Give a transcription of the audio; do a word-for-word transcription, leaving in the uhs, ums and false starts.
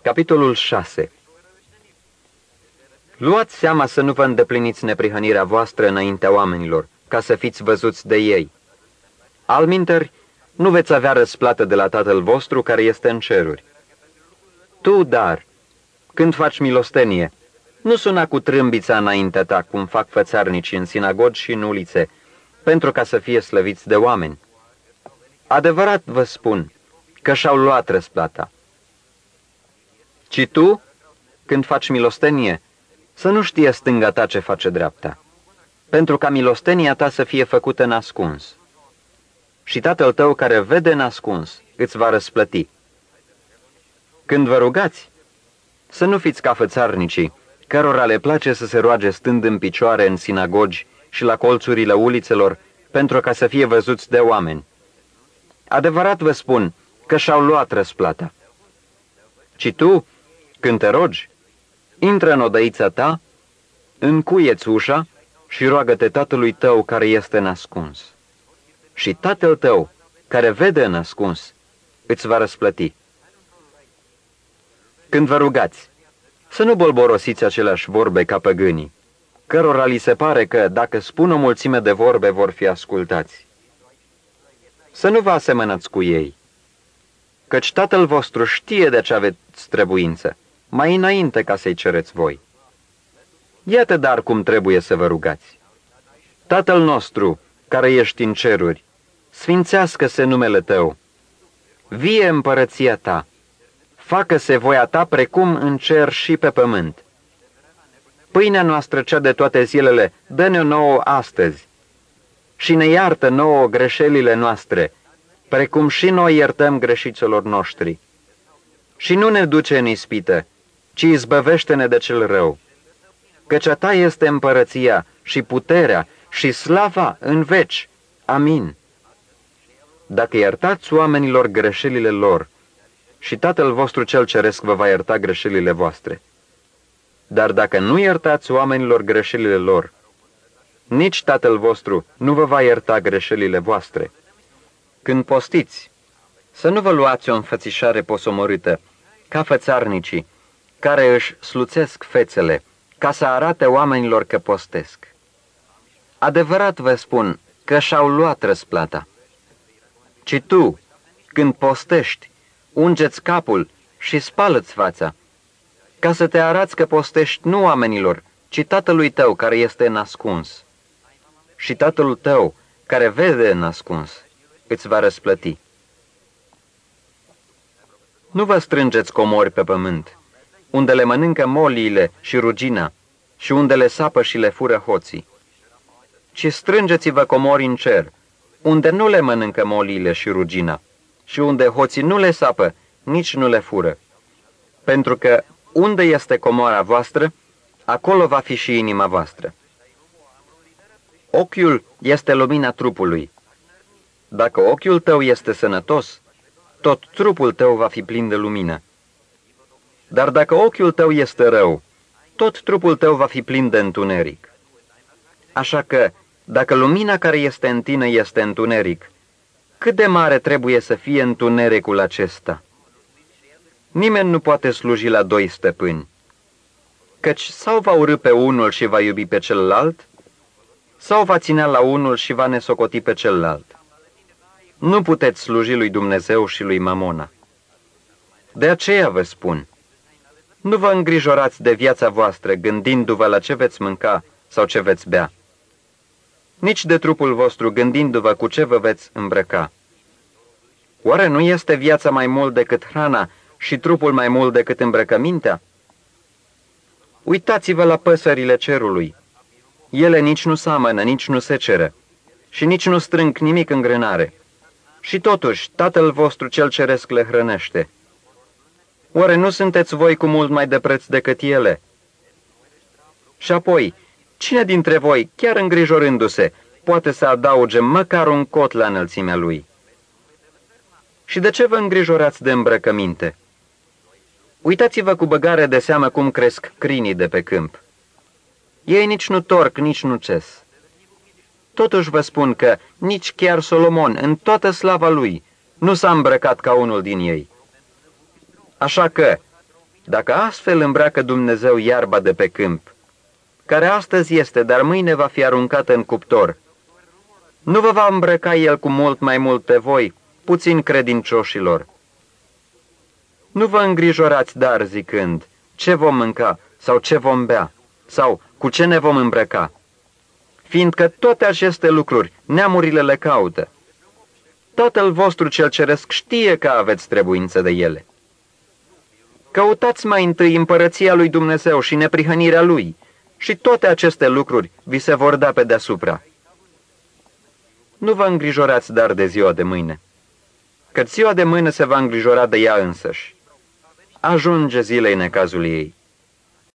Capitolul șase. Luați seama să nu vă îndepliniți neprihănirea voastră înaintea oamenilor, ca să fiți văzuți de ei. Alminteri, nu veți avea răsplată de la Tatăl vostru care este în ceruri. Tu, dar, când faci milostenie, nu suna cu trâmbița înaintea ta, cum fac fățarnicii în sinagogi și în ulițe, pentru ca să fie slăviți de oameni. Adevărat vă spun că și-au luat răsplata. Ci tu, când faci milostenie, să nu știe stânga ta ce face dreapta, pentru ca milostenia ta să fie făcută în ascuns. Și Tatăl tău care vede în ascuns îți va răsplăti. Când vă rugați, să nu fiți ca fățarnicii, cărora le place să se roage stând în picioare în sinagogi și la colțurile ulițelor, pentru ca să fie văzuți de oameni. Adevărat vă spun că și-au luat răsplata. Ci tu, când te rogi, intră în odăița ta, încuie-ți ușa și roagă-te Tatălui tău care este în ascuns. Și Tatăl tău, care vede în ascuns, îți va răsplăti. Când vă rugați, să nu bolborosiți aceleași vorbe ca păgânii, cărora li se pare că, dacă spun o mulțime de vorbe, vor fi ascultați. Să nu vă asemănați cu ei, căci Tatăl vostru știe de ce aveți trebuință, mai înainte ca să-i cereți voi. Iată dar cum trebuie să vă rugați. Tatăl nostru, care ești în ceruri, sfințească-se numele Tău, vie împărăția Ta, facă-se voia Ta precum în cer și pe pământ. Pâinea noastră cea de toate zilele, dă-ne-o nouă astăzi și ne iartă nouă greșelile noastre, precum și noi iertăm greșiților noștri. Și nu ne duce în ispită, ci izbăvește-ne de cel rău, căci a Ta este împărăția și puterea și slava în veci. Amin. Dacă iertați oamenilor greșelile lor, și Tatăl vostru cel ceresc vă va ierta greșelile voastre. Dar dacă nu iertați oamenilor greșelile lor, nici Tatăl vostru nu vă va ierta greșelile voastre. Când postiți, să nu vă luați o înfățișare posomorâtă, ca fățarnicii, care își sluțesc fețele, ca să arate oamenilor că postesc. Adevărat vă spun că și-au luat răsplata. Ci tu, când postești, unge-ți capul și spală-ți fața, ca să te arăți că postești nu oamenilor, ci Tatălui tău care este în ascuns. Și Tatăl tău, care vede în ascuns, îți va răsplăti. Nu vă strângeți comori pe pământ, unde le mănâncă moliile și rugina, și unde le sapă și le fură hoții, ci strângeți-vă comori în cer, unde nu le mănâncă moliile și rugina, și unde hoții nu le sapă, nici nu le fură. Pentru că unde este comora voastră, acolo va fi și inima voastră. Ochiul este lumina trupului. Dacă ochiul tău este sănătos, tot trupul tău va fi plin de lumină. Dar dacă ochiul tău este rău, tot trupul tău va fi plin de întuneric. Așa că, dacă lumina care este în tine este întuneric, cât de mare trebuie să fie întunericul acesta? Nimeni nu poate sluji la doi stăpâni, căci sau va urî pe unul și va iubi pe celălalt, sau va ținea la unul și va nesocoti pe celălalt. Nu puteți sluji lui Dumnezeu și lui Mamona. De aceea vă spun, nu vă îngrijorați de viața voastră gândindu-vă la ce veți mânca sau ce veți bea, nici de trupul vostru gândindu-vă cu ce vă veți îmbrăca. Oare nu este viața mai mult decât hrana și trupul mai mult decât îmbrăcămintea? Uitați-vă la păsările cerului. Ele nici nu seamănă, nici nu seceră și nici nu strâng nimic în grânare. Și totuși, Tatăl vostru cel ceresc le hrănește. Oare nu sunteți voi cu mult mai de preț decât ele? Și apoi, cine dintre voi, chiar îngrijorându-se, poate să adauge măcar un cot la înălțimea lui? Și de ce vă îngrijorați de îmbrăcăminte? Uitați-vă cu băgare de seamă cum cresc crinii de pe câmp. Ei nici nu torc, nici nu ces. Totuși vă spun că nici chiar Solomon, în toată slava lui, nu s-a îmbrăcat ca unul din ei. Așa că, Dacă astfel îmbracă Dumnezeu iarba de pe câmp, care astăzi este, dar mâine va fi aruncată în cuptor, nu vă va îmbrăca El cu mult mai mult pe voi, puțin credincioșilor. Nu vă îngrijorați dar zicând, ce vom mânca sau ce vom bea, sau cu ce ne vom îmbrăca, fiindcă toate aceste lucruri neamurile le caută. Tatăl vostru cel ceresc știe că aveți trebuință de ele. Căutați mai întâi împărăția lui Dumnezeu și neprihănirea Lui, și toate aceste lucruri vi se vor da pe deasupra. Nu vă îngrijorați dar de ziua de mâine, că ziua de mâine se va îngrijora de ea însăși. Ajunge zilei necazului ei.